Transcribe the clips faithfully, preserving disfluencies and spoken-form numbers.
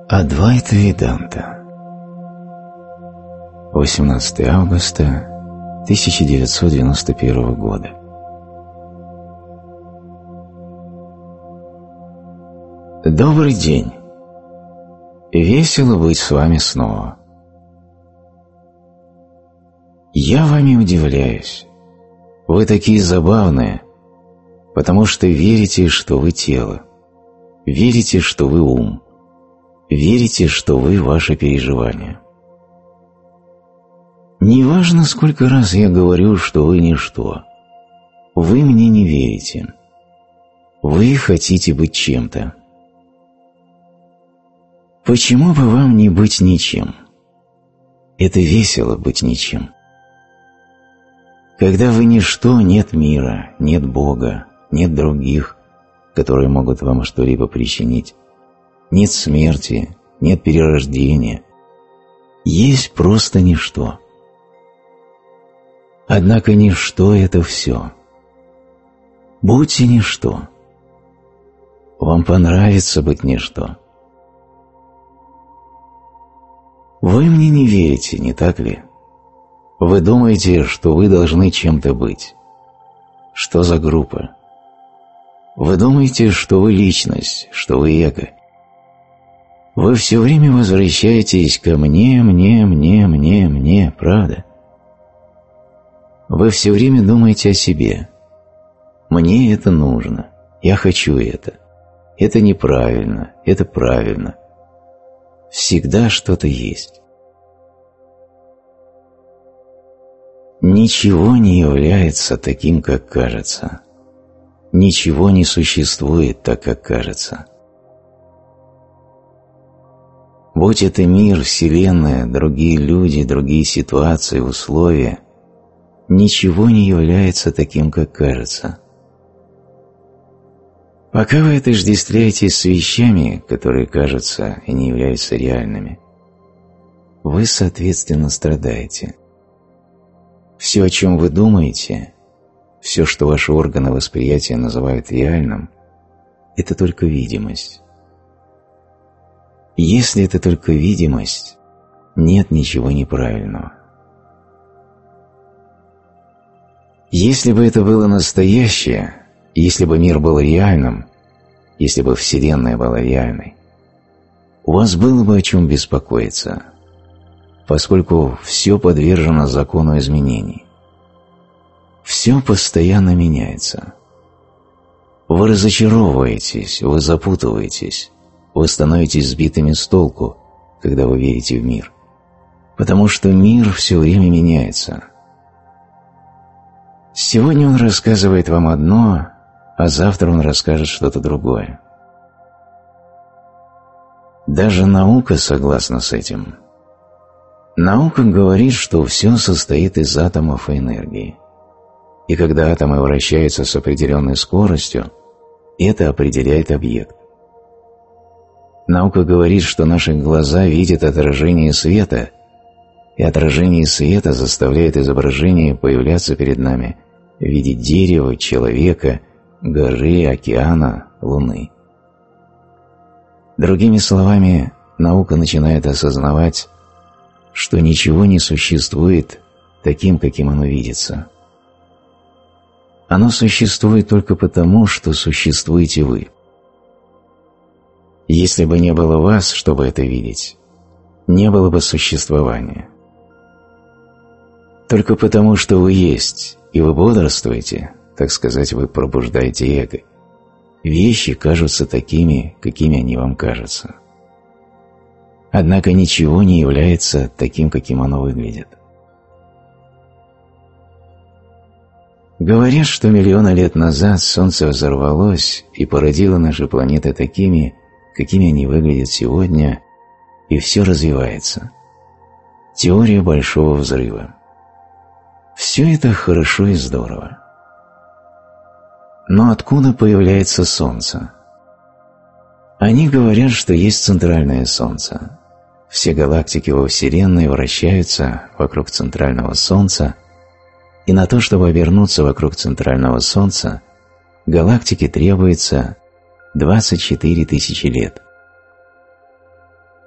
Адвайта Веданта. восемнадцатое августа тысяча девятьсот девяносто первого года. Добрый день. Весело быть с вами снова. Я вами удивляюсь. Вы такие забавные, потому что верите, что вы тело, верите, что вы ум, верите, что вы ваше переживание. Неважно, сколько раз я говорю, что вы ничто, вы мне не верите. Вы хотите быть чем-то. Почему бы вам не быть ничем? Это весело быть ничем. Когда вы ничто, нет мира, нет Бога, нет других, которые могут вам что-либо причинить, нет смерти, нет перерождения, есть просто ничто. Однако ничто – это все. Будьте ничто. Вам понравится быть ничто. Вы мне не верите, не так ли? Вы думаете, что вы должны чем-то быть. Что за группа? Вы думаете, что вы личность, что вы эго. Вы все время возвращаетесь ко мне, мне, мне, мне, мне, правда? Вы все время думаете о себе. Мне это нужно, я хочу это. Это неправильно, это правильно. Всегда что-то есть. Ничего не является таким, как кажется. Ничего не существует так, как кажется. Будь это мир, вселенная, другие люди, другие ситуации, условия, ничего не является таким, как кажется. Пока вы отождествляетесь с вещами, которые кажутся и не являются реальными, вы, соответственно, страдаете. Все, о чем вы думаете, все, что ваши органы восприятия называют реальным, это только видимость. Если это только видимость, нет ничего неправильного. Если бы это было настоящее, если бы мир был реальным, если бы Вселенная была реальной, у вас было бы о чем беспокоиться, поскольку все подвержено закону изменений. Все постоянно меняется. Вы разочаровываетесь, вы запутываетесь, вы становитесь сбитыми с толку, когда вы верите в мир, потому что мир все время меняется. Сегодня он рассказывает вам одно, а завтра он расскажет что-то другое. Даже наука согласна с этим. Наука говорит, что все состоит из атомов и энергии. И когда атомы вращаются с определенной скоростью, это определяет объект. Наука говорит, что наши глаза видят отражение света, и отражение света заставляет изображение появляться перед нами в виде дерева, человека, горы, океана, луны. Другими словами, наука начинает осознавать, что ничего не существует таким, каким оно видится. Оно существует только потому, что существуете вы. Если бы не было вас, чтобы это видеть, не было бы существования. Только потому, что вы есть, и вы бодрствуете, так сказать, вы пробуждаете эго, вещи кажутся такими, какими они вам кажутся. Однако ничего не является таким, каким оно выглядит. Говорят, что миллионы лет назад Солнце взорвалось и породило наши планеты такими, какими они выглядят сегодня, и все развивается. Теория Большого Взрыва. Все это хорошо и здорово. Но откуда появляется Солнце? Они говорят, что есть центральное Солнце. Все галактики во Вселенной вращаются вокруг центрального Солнца, и на то, чтобы обернуться вокруг центрального Солнца, галактике требуется двадцать четыре тысячи лет.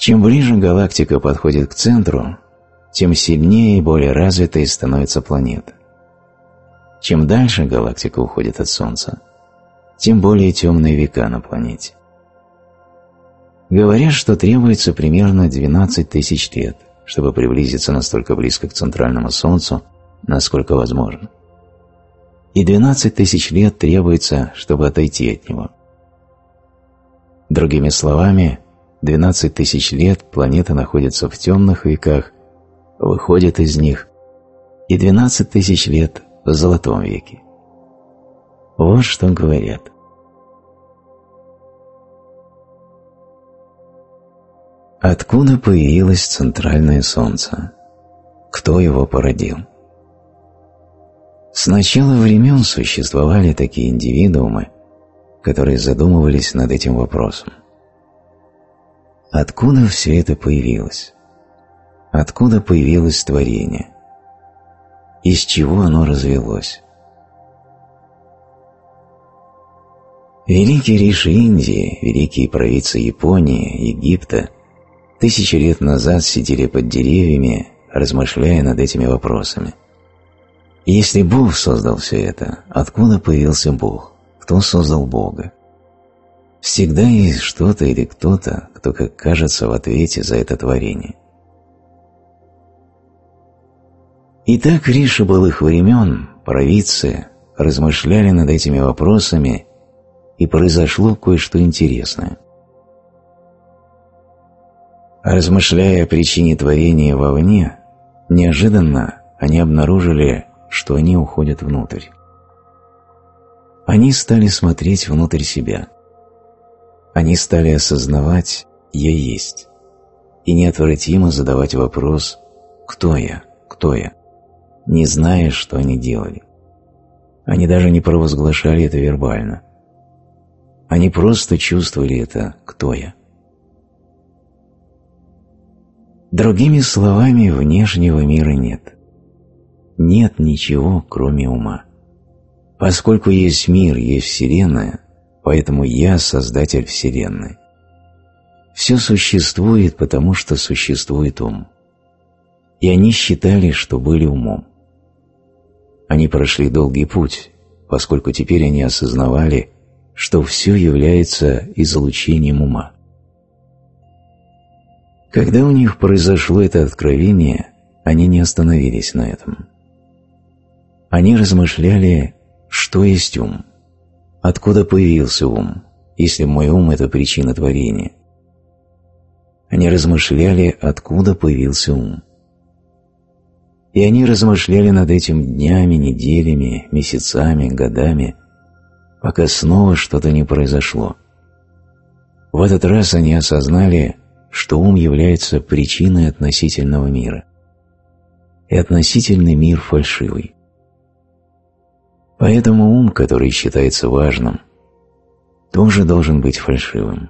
Чем ближе галактика подходит к центру, тем сильнее и более развитой становится планета. Чем дальше галактика уходит от Солнца, тем более темные века на планете. Говорят, что требуется примерно двенадцать тысяч лет, чтобы приблизиться настолько близко к центральному Солнцу, насколько возможно. И двенадцать тысяч лет требуется, чтобы отойти от него. Другими словами, двенадцать тысяч лет планета находится в темных веках, выходит из них, и двенадцать тысяч лет в золотом веке. Вот что говорят. Откуда появилось центральное Солнце? Кто его породил? С начала времен существовали такие индивидуумы, которые задумывались над этим вопросом. Откуда все это появилось? Откуда появилось творение? Из чего оно развелось? Великие риши Индии, великие провидцы Японии, Египта тысячи лет назад сидели под деревьями, размышляя над этими вопросами. И если Бог создал все это, откуда появился Бог? Кто создал Бога? Всегда есть что-то или кто-то, кто, как кажется, в ответе за это творение. Итак, риши былых времен, провидцы, размышляли над этими вопросами, и произошло кое-что интересное. Размышляя о причине творения вовне, неожиданно они обнаружили, что они уходят внутрь. Они стали смотреть внутрь себя. Они стали осознавать «я есть» и неотвратимо задавать вопрос «кто я? Кто я?», не зная, что они делали. Они даже не провозглашали это вербально. Они просто чувствовали это «кто я?». Другими словами, внешнего мира нет. Нет ничего, кроме ума. Поскольку есть мир, есть Вселенная, поэтому я создатель Вселенной. Все существует, потому что существует ум. И они считали, что были умом. Они прошли долгий путь, поскольку теперь они осознавали, что все является излучением ума. Когда у них произошло это откровение, они не остановились на этом. Они размышляли, что есть ум, откуда появился ум, если мой ум – это причина творения. Они размышляли, откуда появился ум. И они размышляли над этим днями, неделями, месяцами, годами, пока снова что-то не произошло. В этот раз они осознали, что ум является причиной относительного мира. И относительный мир фальшивый. Поэтому ум, который считается важным, тоже должен быть фальшивым.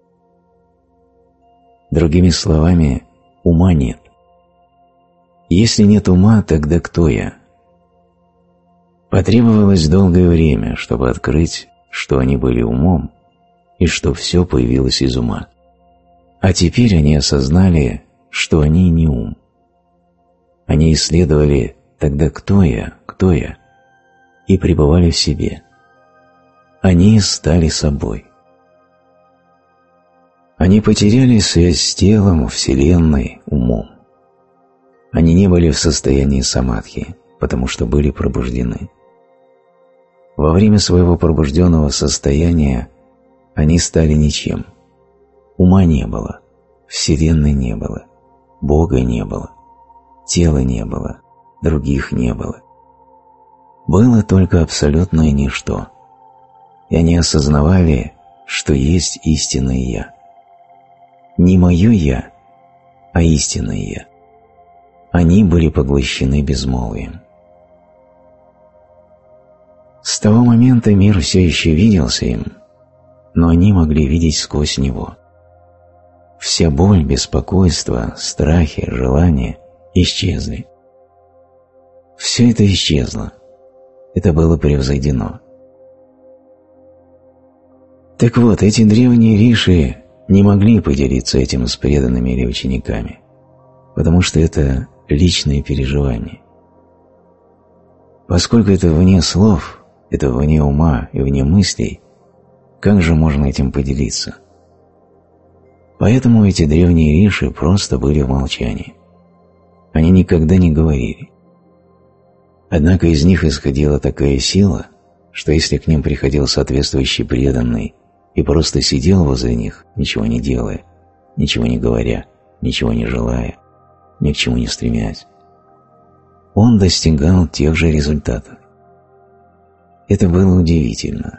Другими словами, ума нет. Если нет ума, тогда кто я? Потребовалось долгое время, чтобы открыть, что они были умом и что все появилось из ума. А теперь они осознали, что они не ум. Они исследовали тогда кто я, кто я, и пребывали в себе. Они стали собой. Они потеряли связь с телом, Вселенной, умом. Они не были в состоянии самадхи, потому что были пробуждены. Во время своего пробужденного состояния они стали ничем. Ума не было, Вселенной не было, Бога не было, тела не было, других не было. Было только абсолютное ничто, и они осознавали, что есть истинное «Я». Не мое «Я», а истинное «Я». Они были поглощены безмолвием. С того момента мир все еще виделся им, но они могли видеть сквозь него. Вся боль, беспокойство, страхи, желания исчезли. Все это исчезло. Это было превзойдено. Так вот, эти древние риши не могли поделиться этим с преданными или учениками, потому что это личные переживания. Поскольку это вне слов, это вне ума и вне мыслей, как же можно этим поделиться? Поэтому эти древние риши просто были в молчании. Они никогда не говорили. Однако из них исходила такая сила, что если к ним приходил соответствующий преданный и просто сидел возле них, ничего не делая, ничего не говоря, ничего не желая, ни к чему не стремясь, он достигал тех же результатов. Это было удивительно.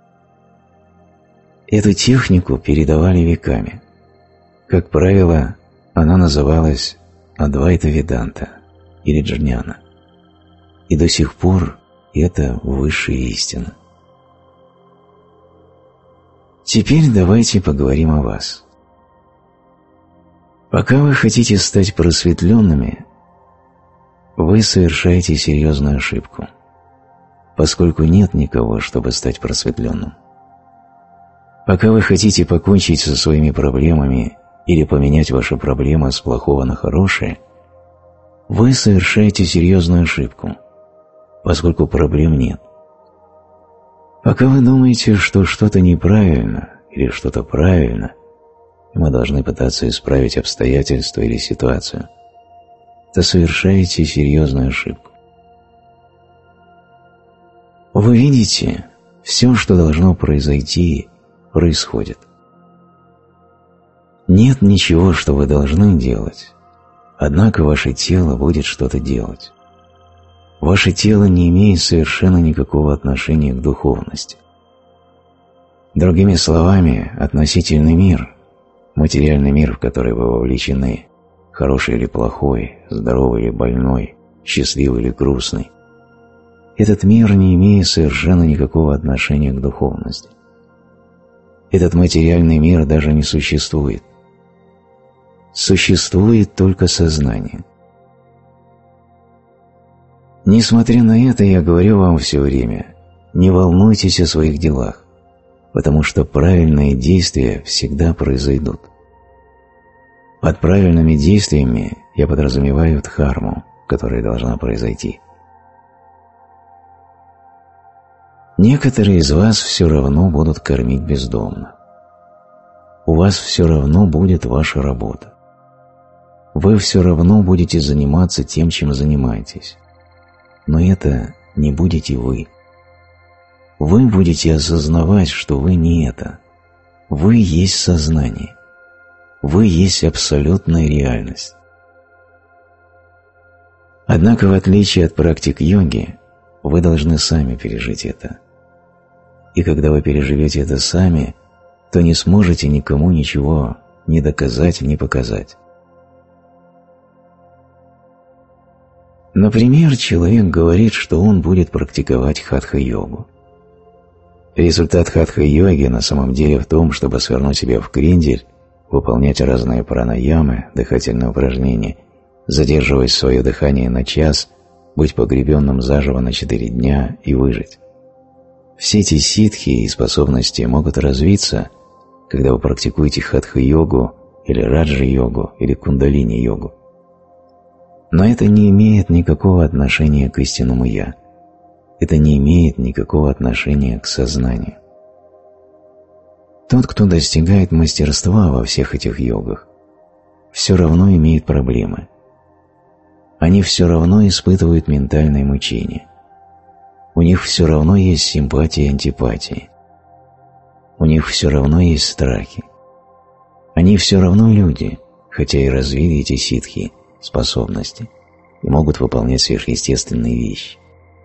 Эту технику передавали веками. Как правило, она называлась Адвайта Веданта или Джняна. И до сих пор это высшая истина. Теперь давайте поговорим о вас. Пока вы хотите стать просветленными, вы совершаете серьезную ошибку, поскольку нет никого, чтобы стать просветленным. Пока вы хотите покончить со своими проблемами или поменять ваши проблемы с плохого на хорошее, вы совершаете серьезную ошибку, поскольку проблем нет. Пока вы думаете, что что-то неправильно или что-то правильно, и мы должны пытаться исправить обстоятельства или ситуацию, то совершаете серьезную ошибку. Вы видите, все, что должно произойти, происходит. Нет ничего, что вы должны делать, однако ваше тело будет что-то делать. Ваше тело не имеет совершенно никакого отношения к духовности. Другими словами, относительный мир, материальный мир, в который вы вовлечены, хороший или плохой, здоровый или больной, счастливый или грустный, этот мир не имеет совершенно никакого отношения к духовности. Этот материальный мир даже не существует. Существует только сознание. Несмотря на это, я говорю вам все время, не волнуйтесь о своих делах, потому что правильные действия всегда произойдут. Под правильными действиями я подразумеваю дхарму, которая должна произойти. Некоторые из вас все равно будут кормить бездомно. У вас все равно будет ваша работа. Вы все равно будете заниматься тем, чем занимаетесь. Но это не будете вы. Вы будете осознавать, что вы не это. Вы есть сознание. Вы есть абсолютная реальность. Однако, в отличие от практик йоги, вы должны сами пережить это. И когда вы переживете это сами, то не сможете никому ничего ни доказать, ни показать. Например, человек говорит, что он будет практиковать хатха-йогу. Результат хатха-йоги на самом деле в том, чтобы свернуть себя в крендель, выполнять разные пранаямы, дыхательные упражнения, задерживать свое дыхание на час, быть погребенным заживо на четыре дня и выжить. Все эти ситхи и способности могут развиться, когда вы практикуете хатха-йогу или раджа-йогу или кундалини-йогу. Но это не имеет никакого отношения к истинному «я». Это не имеет никакого отношения к сознанию. Тот, кто достигает мастерства во всех этих йогах, все равно имеет проблемы. Они все равно испытывают ментальные мучения. У них все равно есть симпатии и антипатии. У них все равно есть страхи. Они все равно люди, хотя и развили эти ситхи, способности, и могут выполнять сверхъестественные вещи.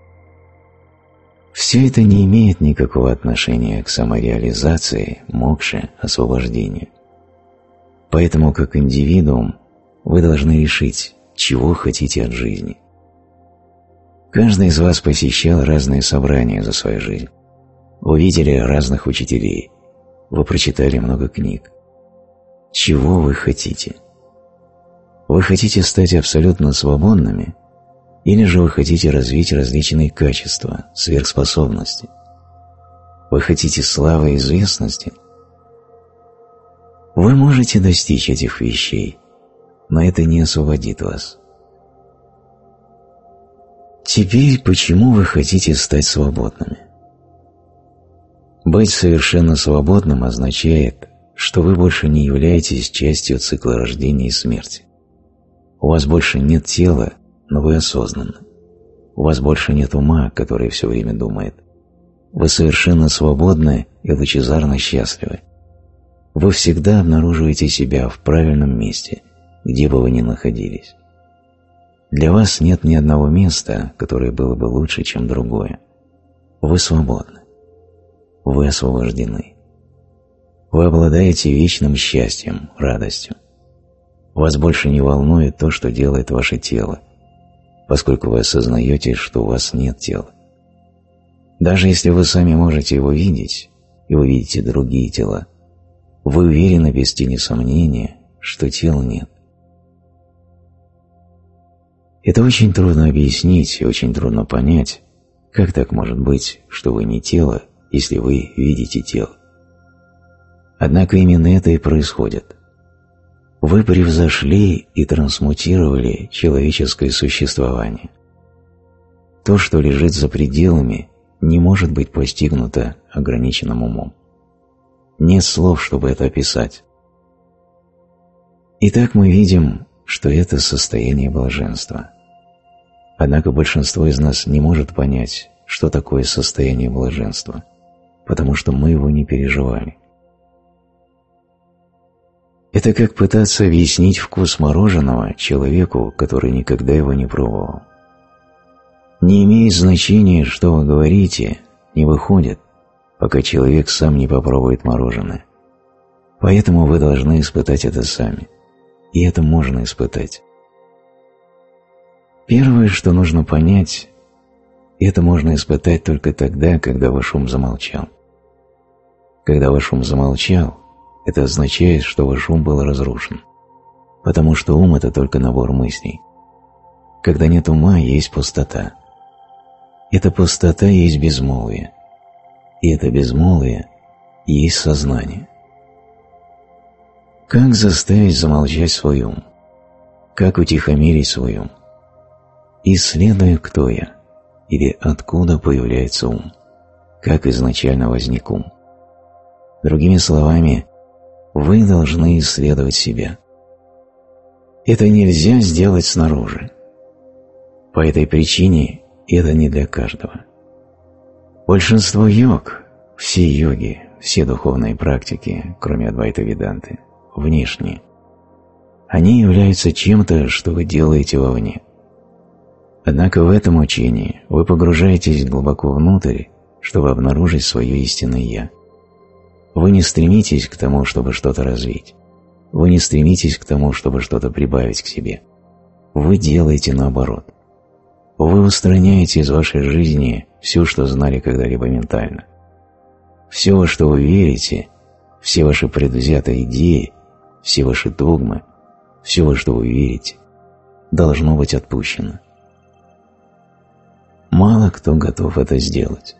Все это не имеет никакого отношения к самореализации, мокше, освобождению. Поэтому, как индивидуум, вы должны решить, чего хотите от жизни. Каждый из вас посещал разные собрания за свою жизнь. Вы видели разных учителей. Вы прочитали много книг. Чего вы хотите? Вы хотите стать абсолютно свободными, или же вы хотите развить различные качества, сверхспособности? Вы хотите славы и известности? Вы можете достичь этих вещей, но это не освободит вас. Теперь, почему вы хотите стать свободными? Быть совершенно свободным означает, что вы больше не являетесь частью цикла рождения и смерти. У вас больше нет тела, но вы осознанны. У вас больше нет ума, который все время думает. Вы совершенно свободны и лучезарно счастливы. Вы всегда обнаруживаете себя в правильном месте, где бы вы ни находились. Для вас нет ни одного места, которое было бы лучше, чем другое. Вы свободны. Вы освобождены. Вы обладаете вечным счастьем, радостью. Вас больше не волнует то, что делает ваше тело, поскольку вы осознаете, что у вас нет тела. Даже если вы сами можете его видеть, и вы видите другие тела, вы уверены без тени сомнения, что тела нет. Это очень трудно объяснить и очень трудно понять, как так может быть, что вы не тело, если вы видите тело. Однако именно это и происходит. Вы превзошли и трансмутировали человеческое существование. То, что лежит за пределами, не может быть постигнуто ограниченным умом. Нет слов, чтобы это описать. Итак, мы видим, что это состояние блаженства. Однако большинство из нас не может понять, что такое состояние блаженства, потому что мы его не переживали. Это как пытаться объяснить вкус мороженого человеку, который никогда его не пробовал. Не имеет значения, что вы говорите, не выходит, пока человек сам не попробует мороженое. Поэтому вы должны испытать это сами. И это можно испытать. Первое, что нужно понять, это можно испытать только тогда, когда ваш ум замолчал. Когда ваш ум замолчал, это означает, что ваш ум был разрушен, потому что ум – это только набор мыслей. Когда нет ума, есть пустота. Эта пустота есть безмолвие, и это безмолвие есть сознание. Как заставить замолчать свой ум? Как утихомирить свой ум? Исследуя, кто я, или откуда появляется ум, как изначально возник ум. Другими словами, вы должны исследовать себя. Это нельзя сделать снаружи. По этой причине это не для каждого. Большинство йог, все йоги, все духовные практики, кроме Адвайта-веданты, внешние. Они являются чем-то, что вы делаете вовне. Однако в этом учении вы погружаетесь глубоко внутрь, чтобы обнаружить свое истинное «Я». Вы не стремитесь к тому, чтобы что-то развить. Вы не стремитесь к тому, чтобы что-то прибавить к себе. Вы делаете наоборот. Вы устраняете из вашей жизни все, что знали когда-либо ментально. Все, во что вы верите, все ваши предвзятые идеи, все ваши догмы, все, во что вы верите, должно быть отпущено. Мало кто готов это сделать.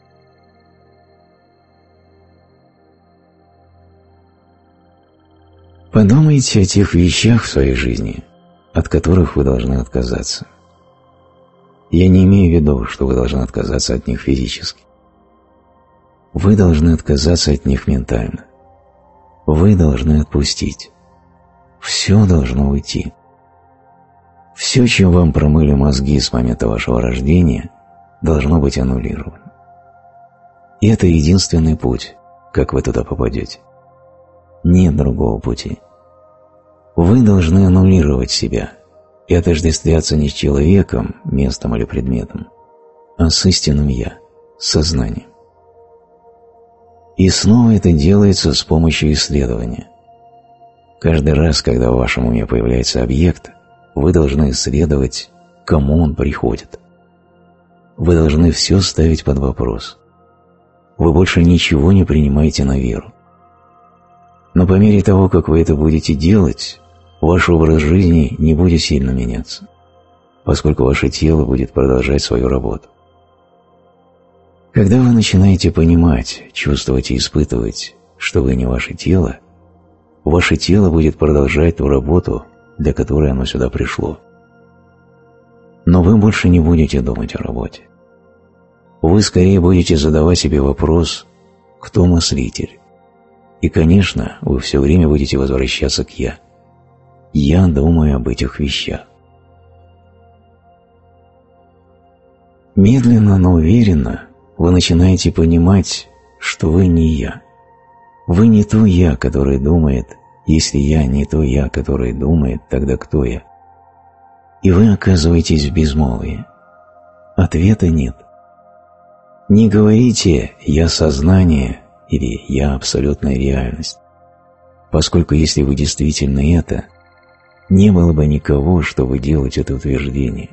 Подумайте о тех вещах в своей жизни, от которых вы должны отказаться. Я не имею в виду, что вы должны отказаться от них физически. Вы должны отказаться от них ментально. Вы должны отпустить. Все должно уйти. Все, чем вам промыли мозги с момента вашего рождения, должно быть аннулировано. И это единственный путь, как вы туда попадете. Нет другого пути. Вы должны аннулировать себя и отождествляться не с человеком, местом или предметом, а с истинным «Я», сознанием. И снова это делается с помощью исследования. Каждый раз, когда в вашем уме появляется объект, вы должны исследовать, к кому он приходит. Вы должны все ставить под вопрос. Вы больше ничего не принимаете на веру. Но по мере того, как вы это будете делать, ваш образ жизни не будет сильно меняться, поскольку ваше тело будет продолжать свою работу. Когда вы начинаете понимать, чувствовать и испытывать, что вы не ваше тело, ваше тело будет продолжать ту работу, для которой оно сюда пришло. Но вы больше не будете думать о работе. Вы скорее будете задавать себе вопрос: кто мыслитель? И, конечно, вы все время будете возвращаться к «я». Я думаю об этих вещах. Медленно, но уверенно вы начинаете понимать, что вы не «я». Вы не то «я», которое думает. Если я не то «я», которое думает, тогда кто я? И вы оказываетесь в безмолвии. Ответа нет. Не говорите «я сознание» или «я абсолютная реальность», поскольку если вы действительно это, не было бы никого, чтобы делать это утверждение.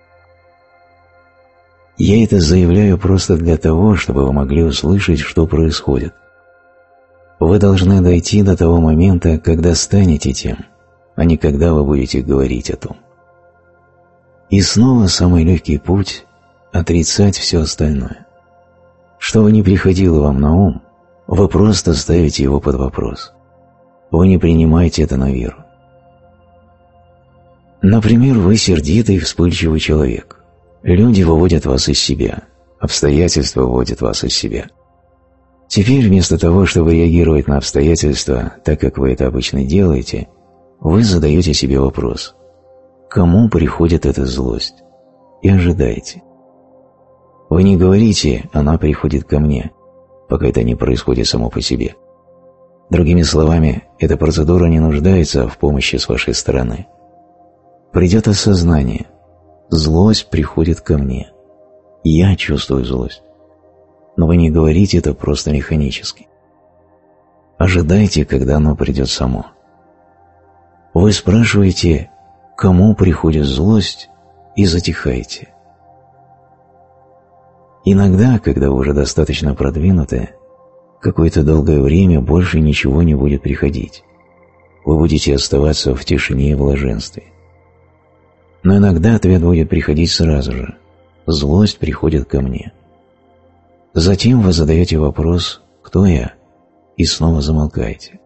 Я это заявляю просто для того, чтобы вы могли услышать, что происходит. Вы должны дойти до того момента, когда станете тем, а не когда вы будете говорить о том. И снова самый легкий путь – отрицать все остальное. Что бы ни приходило вам на ум, вы просто ставите его под вопрос. Вы не принимаете это на веру. Например, вы сердитый и вспыльчивый человек. Люди выводят вас из себя, обстоятельства выводят вас из себя. Теперь вместо того, чтобы реагировать на обстоятельства так, как вы это обычно делаете, вы задаете себе вопрос: кому приходит эта злость? И ожидаете. Вы не говорите «она приходит ко мне», пока это не происходит само по себе. Другими словами, эта процедура не нуждается в помощи с вашей стороны. Придет осознание: злость приходит ко мне. Я чувствую злость. Но вы не говорите это просто механически. Ожидайте, когда оно придет само. Вы спрашиваете, кому приходит злость, и затихаете. Иногда, когда вы уже достаточно продвинуты, какое-то долгое время больше ничего не будет приходить. Вы будете оставаться в тишине и блаженстве. Но иногда ответ будет приходить сразу же. Злость приходит ко мне. Затем вы задаете вопрос «кто я?» и снова замолкаете.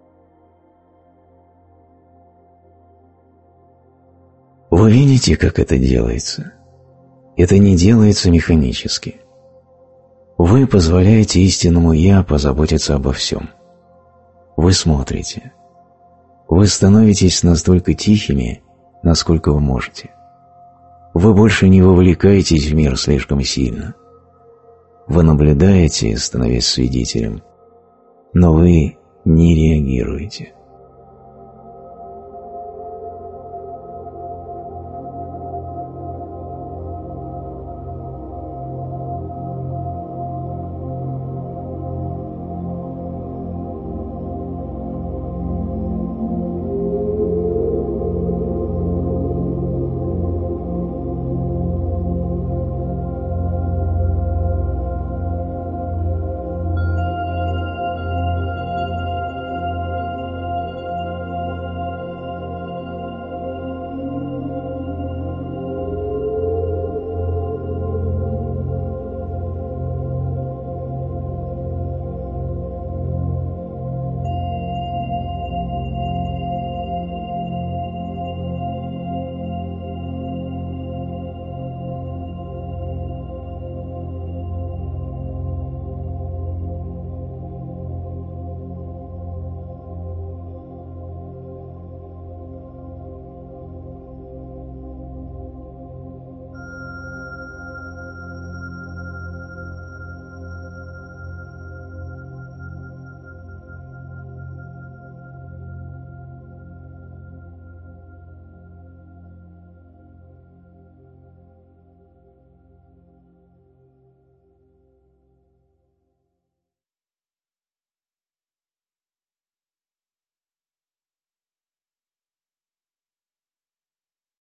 Вы видите, как это делается? Это не делается механически. Вы позволяете истинному «я» позаботиться обо всем. Вы смотрите. Вы становитесь настолько тихими, насколько вы можете. Вы больше не вовлекаетесь в мир слишком сильно. Вы наблюдаете, становясь свидетелем, но вы не реагируете.